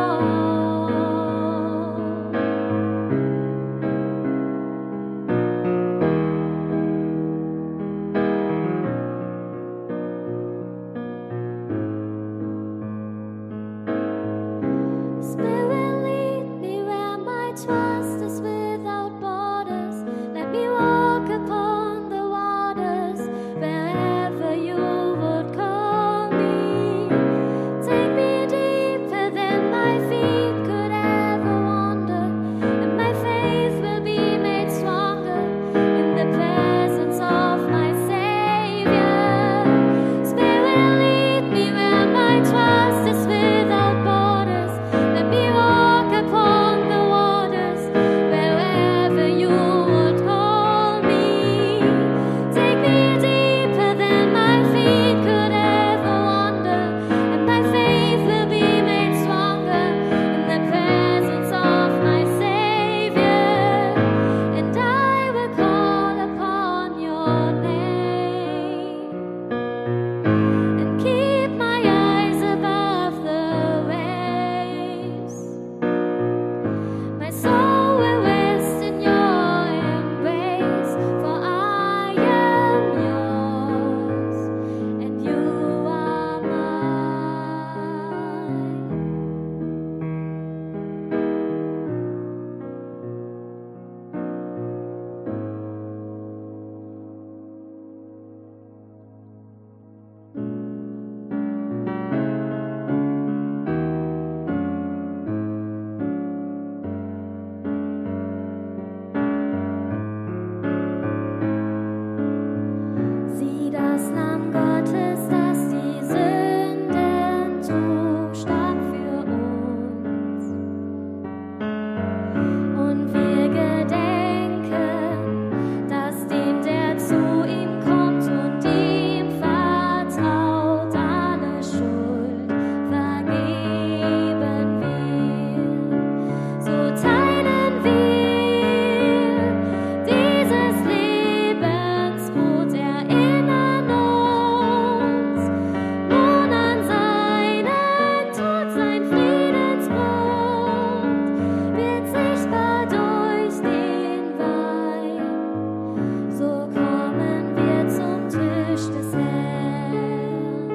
Spirit, lead me where my trust is without borders. Let me walk upon the waters wherever you would call me. Take me deeper than my feet could ever wander, and my faith will be made stronger in the presence of my Savior. Spirit, lead me where my trust is without borders. Let me walk upon the waters wherever you would call me. Take me deeper than my feet could ever wander, and my faith will be made stronger in the presence of my Savior. And I will call upon your name and keep my eyes above the waves. My soul will rest in your embrace, for I am yours and you are mine. Sieh das Lamm Gottes, das die Sünden trug, starb für uns. Und wir gedenken, dass dem, der zu ihm kommt und ihm vertraut, alle Schuld vergeben wird. So teilen wir dieses Lebensbrot, erinnern uns nun an seinen Tod, sein Friedensbrot wird sichtbar durch den Wein. So kommen wir zum Tisch des Herrn.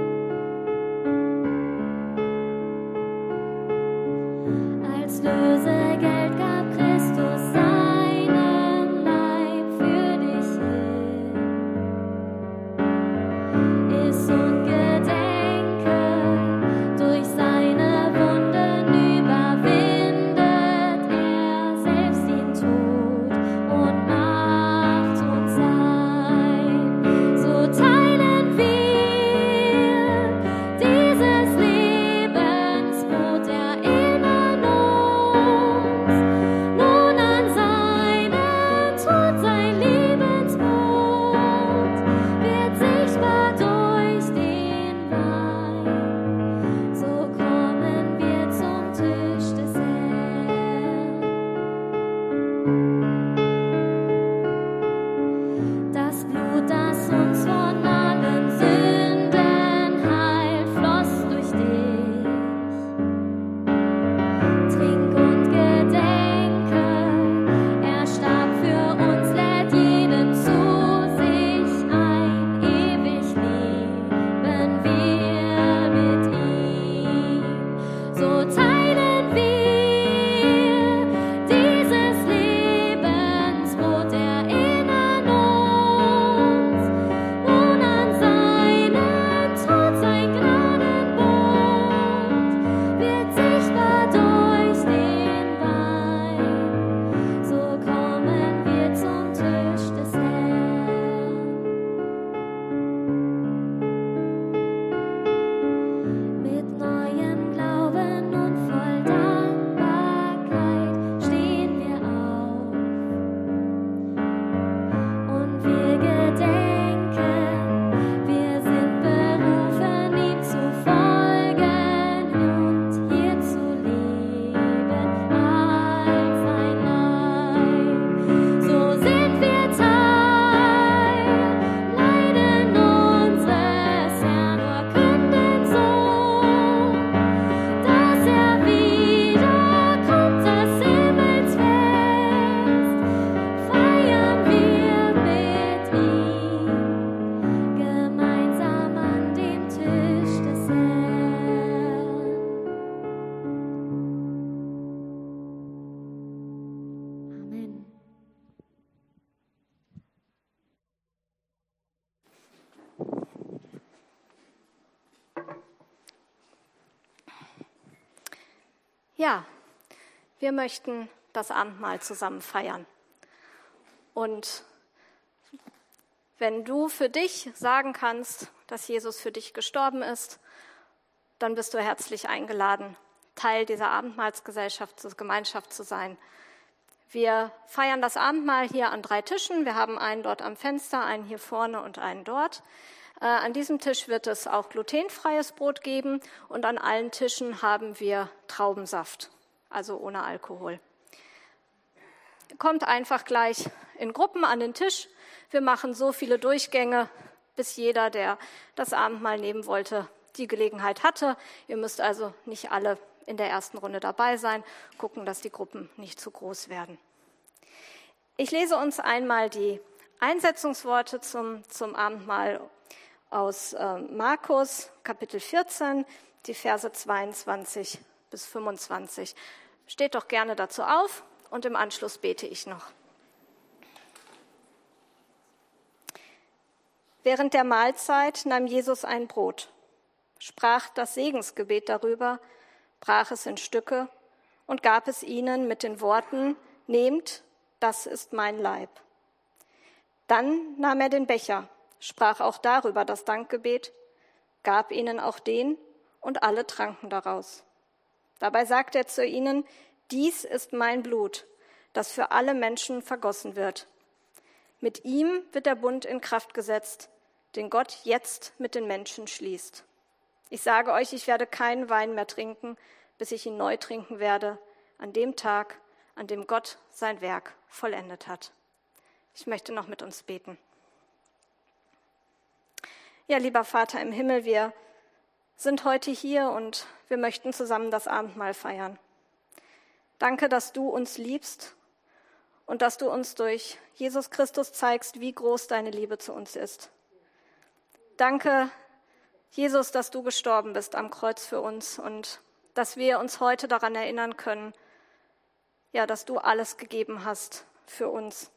Als Lösegeld gab Christus seinen Leib für dich hin. Iss und gedenke, durch seine Wunden überwindet er selbst den Tod und macht uns sein. So teilen wir dieses Lebensbrot, erinnern uns nun an seinen Tod, sein Lebensbrot wird sichtbar durch den Wein. So kommen wir zum Tisch des Herrn. Das Blut, das uns von allen Sünden heilt, floss durch dich. Trink und gedenke, er starb für uns, lädt jeden zu sich ein. Ewig leben wir mit ihm. So teilen wir dieses Leben. Ja, wir möchten das Abendmahl zusammen feiern. Und wenn du für dich sagen kannst, dass Jesus für dich gestorben ist, dann bist du herzlich eingeladen, Teil dieser Abendmahlsgesellschaft, zur Gemeinschaft zu sein. Wir feiern das Abendmahl hier an drei Tischen. Wir haben einen dort am Fenster, einen hier vorne und einen dort. Äh, an diesem Tisch wird es auch glutenfreies Brot geben und an allen Tischen haben wir Traubensaft, also ohne Alkohol. Kommt einfach gleich in Gruppen an den Tisch. Wir machen so viele Durchgänge, bis jeder, der das Abendmahl nehmen wollte, die Gelegenheit hatte. Ihr müsst also nicht alle in der ersten Runde dabei sein, gucken, dass die Gruppen nicht zu groß werden. Ich lese uns einmal die Einsetzungsworte zum, zum Abendmahl aus äh, Markus, Kapitel vierzehn, die Verse zweiundzwanzig bis fünfundzwanzig. Steht doch gerne dazu auf und im Anschluss bete ich noch. Während der Mahlzeit nahm Jesus ein Brot, sprach das Segensgebet darüber, brach es in Stücke und gab es ihnen mit den Worten, nehmt, das ist mein Leib. Dann nahm er den Becher, sprach auch darüber das Dankgebet, gab ihnen auch den und alle tranken daraus. Dabei sagte er zu ihnen, dies ist mein Blut, das für alle Menschen vergossen wird. Mit ihm wird der Bund in Kraft gesetzt, den Gott jetzt mit den Menschen schließt. Ich sage euch, ich werde keinen Wein mehr trinken, bis ich ihn neu trinken werde, an dem Tag, an dem Gott sein Werk vollendet hat. Ich möchte noch mit uns beten. Ja, lieber Vater im Himmel, wir sind heute hier und wir möchten zusammen das Abendmahl feiern. Danke, dass du uns liebst und dass du uns durch Jesus Christus zeigst, wie groß deine Liebe zu uns ist. Danke, Jesus, dass du gestorben bist am Kreuz für uns und dass wir uns heute daran erinnern können, ja, dass du alles gegeben hast für uns.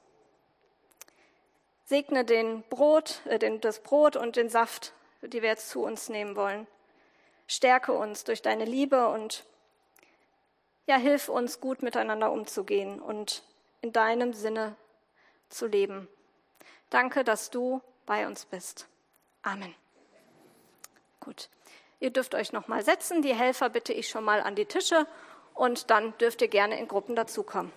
Segne den Brot, äh, den, das Brot und den Saft, die wir jetzt zu uns nehmen wollen. Stärke uns durch deine Liebe und ja, hilf uns, gut miteinander umzugehen und in deinem Sinne zu leben. Danke, dass du bei uns bist. Amen. Gut, ihr dürft euch noch mal setzen. Die Helfer bitte ich schon mal an die Tische und dann dürft ihr gerne in Gruppen dazukommen.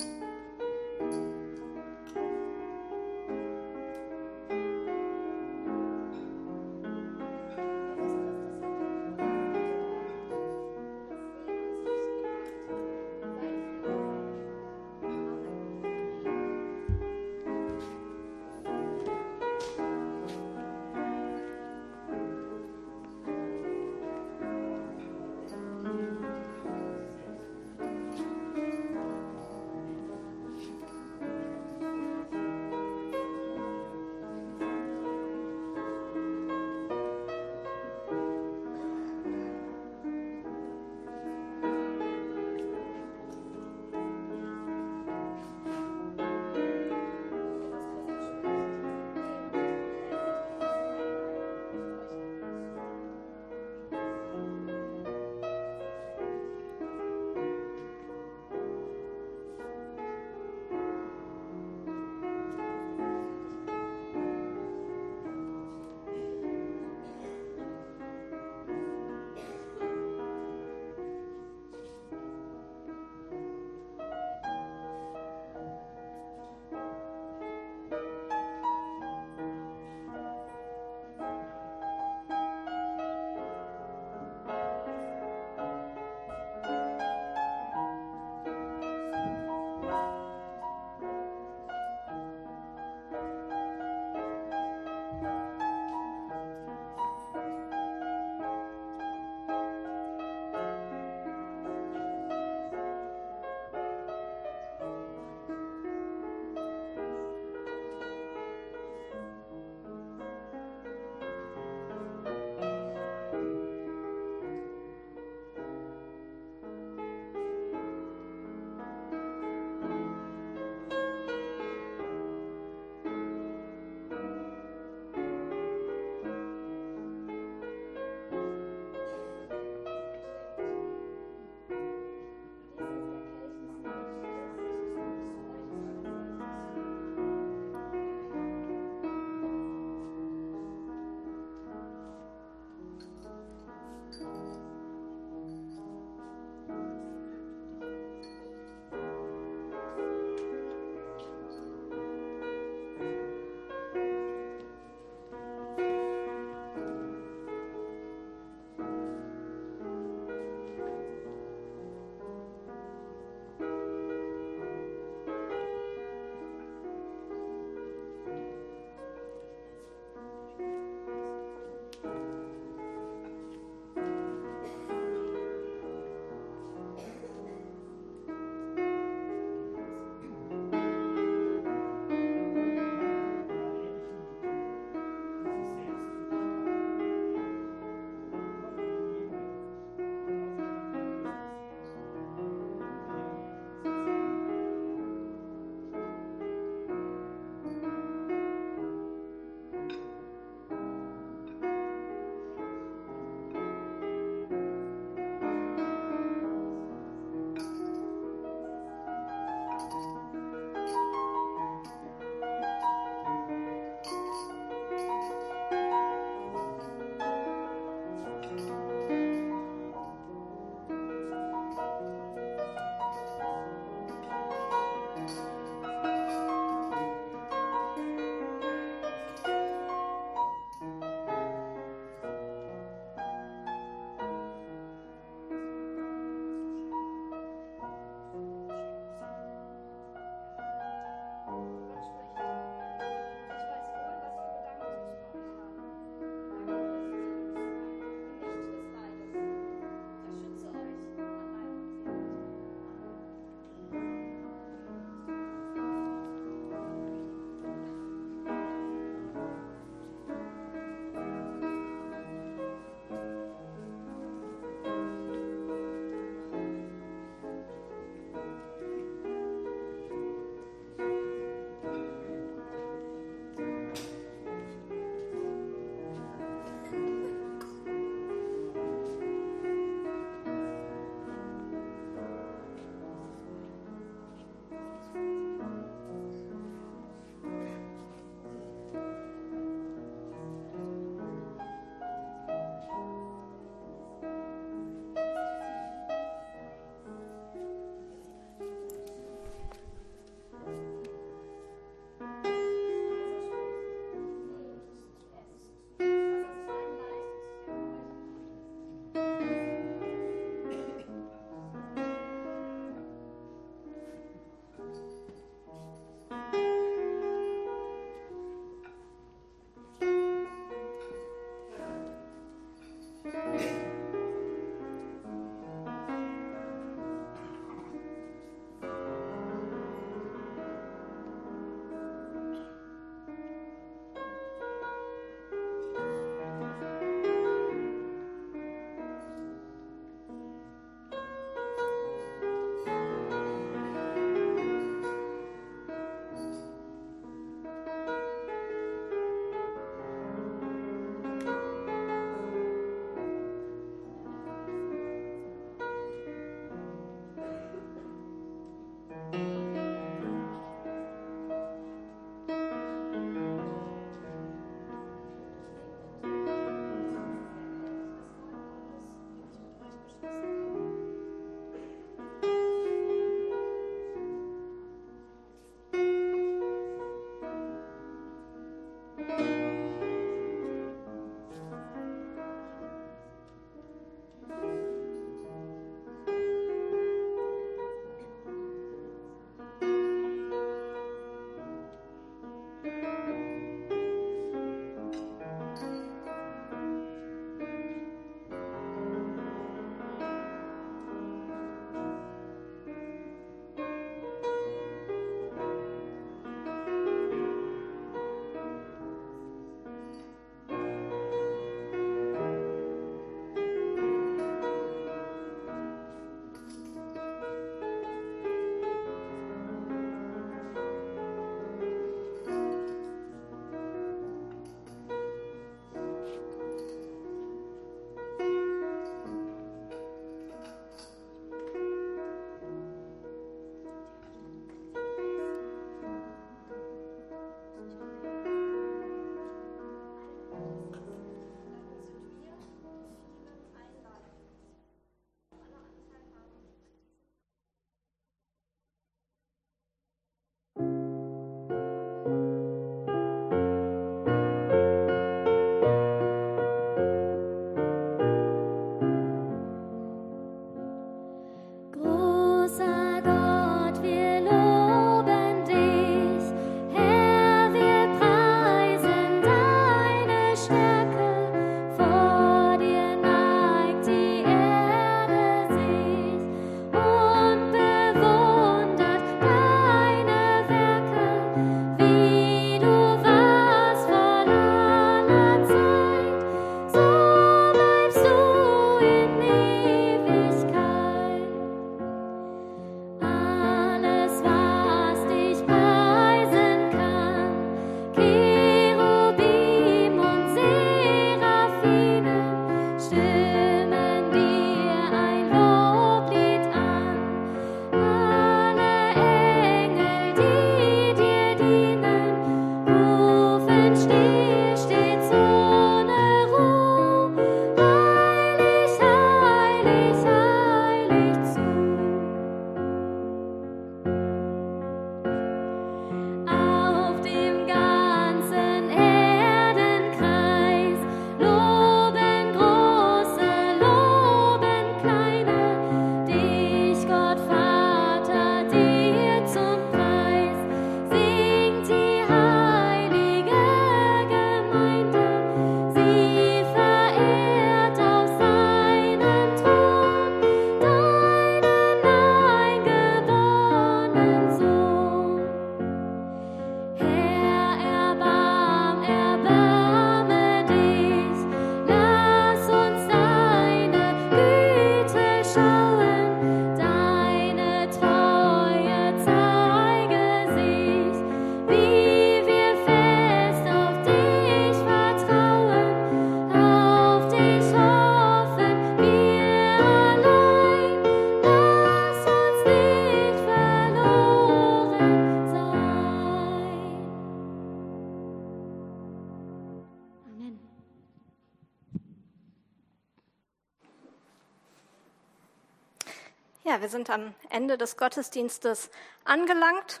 Ja, wir sind am Ende des Gottesdienstes angelangt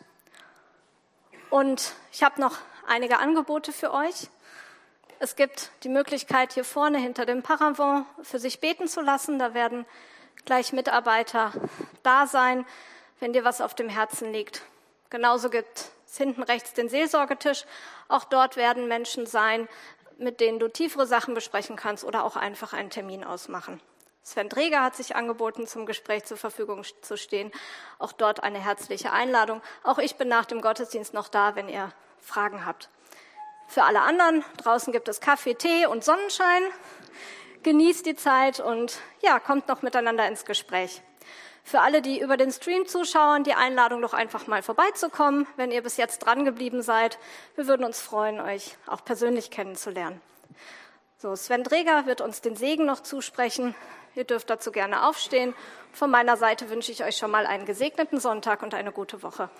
und ich habe noch einige Angebote für euch. Es gibt die Möglichkeit, hier vorne hinter dem Paravent für sich beten zu lassen. Da werden gleich Mitarbeiter da sein, wenn dir was auf dem Herzen liegt. Genauso gibt es hinten rechts den Seelsorgetisch. Auch dort werden Menschen sein, mit denen du tiefere Sachen besprechen kannst oder auch einfach einen Termin ausmachen. Sven Dreger hat sich angeboten, zum Gespräch zur Verfügung zu stehen. Auch dort eine herzliche Einladung. Auch ich bin nach dem Gottesdienst noch da, wenn ihr Fragen habt. Für alle anderen, draußen gibt es Kaffee, Tee und Sonnenschein. Genießt die Zeit und ja, kommt noch miteinander ins Gespräch. Für alle, die über den Stream zuschauen, die Einladung doch einfach mal vorbeizukommen, wenn ihr bis jetzt dran geblieben seid. Wir würden uns freuen, euch auch persönlich kennenzulernen. So, Sven Dreger wird uns den Segen noch zusprechen. Ihr dürft dazu gerne aufstehen. Von meiner Seite wünsche ich euch schon mal einen gesegneten Sonntag und eine gute Woche.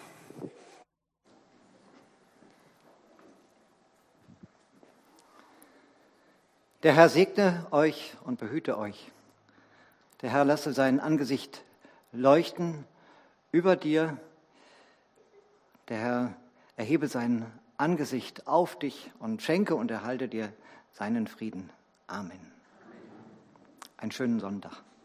Der Herr segne euch und behüte euch. Der Herr lasse sein Angesicht leuchten über dir. Der Herr erhebe sein Angesicht auf dich und schenke und erhalte dir seinen Frieden. Amen. Einen schönen Sonntag.